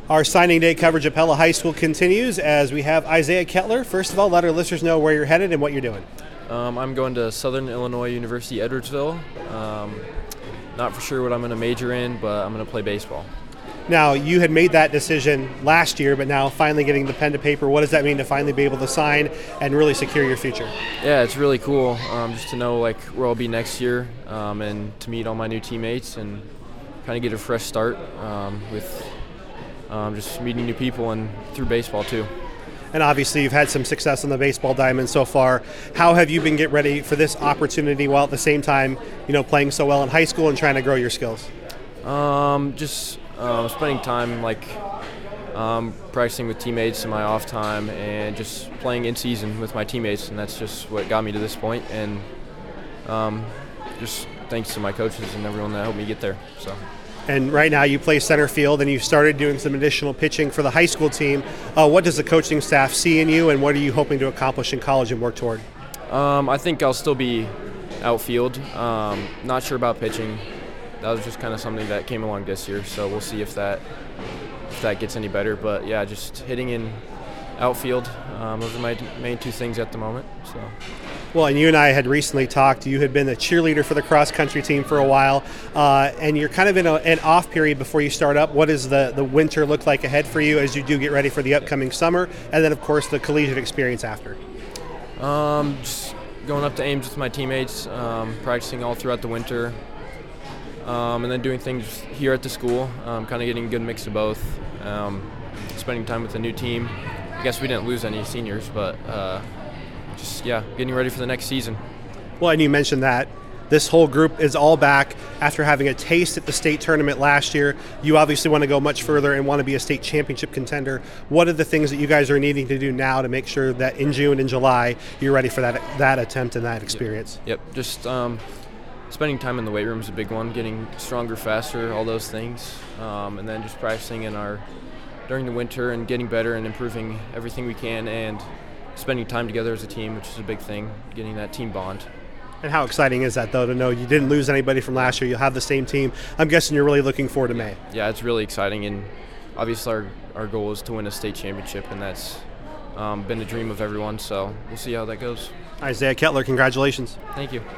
Our signing day coverage at Pella High School continues as we have Isaiah Kettler. First of all, let our listeners know where you're headed and what you're doing. I'm going to Southern Illinois University, Edwardsville. Not for sure what I'm going to major in, but I'm going to play baseball. Now, you had made that decision last year, but now finally getting the pen to paper, what does that mean to finally be able to sign and really secure your future? Yeah, it's really cool just to know where I'll be next year and to meet all my new teammates and kind of get a fresh start with just meeting new people and through baseball too. And obviously you've had some success on the baseball diamond so far. How have you been getting ready for this opportunity while at the same time, playing so well in high school and trying to grow your skills? Just spending time practicing with teammates in my off time and just playing in season with my teammates, and that's just what got me to this point. And just thanks to my coaches and everyone that helped me get there. And right now you play center field and you started doing some additional pitching for the high school team. What does the coaching staff see in you and what are you hoping to accomplish in college and work toward? I think I'll still be outfield. Not sure about pitching. That was just kind of something that came along this year, so we'll see if that gets any better. But yeah, just hitting in outfield. Those are my main two things at the moment. Well, and you and I had recently talked. You had been a cheerleader for the cross-country team for a while, and you're kind of in an off period before you start up. What does the winter look like ahead for you as you do get ready for the upcoming summer, and then, of course, the collegiate experience after? Just going up to Ames with my teammates, practicing all throughout the winter, and then doing things here at the school, kind of getting a good mix of both, spending time with the new team. I guess we didn't lose any seniors, but getting ready for the next season. Well, and you mentioned that this whole group is all back after having a taste at the state tournament last year. You obviously want to go much further and want to be a state championship contender. What are the things that you guys are needing to do now to make sure that in June and July you're ready for that attempt and that experience? Yep. Just spending time in the weight room is a big one, getting stronger, faster, all those things, and then just practicing during the winter and getting better and improving everything we can and spending time together as a team, which is a big thing, getting that team bond. And how exciting is that, though, to know you didn't lose anybody from last year? You'll have the same team. I'm guessing you're really looking forward to May. Yeah, it's really exciting, and obviously our goal is to win a state championship, and that's been a dream of everyone, so we'll see how that goes. Isaiah Kettler, congratulations. Thank you.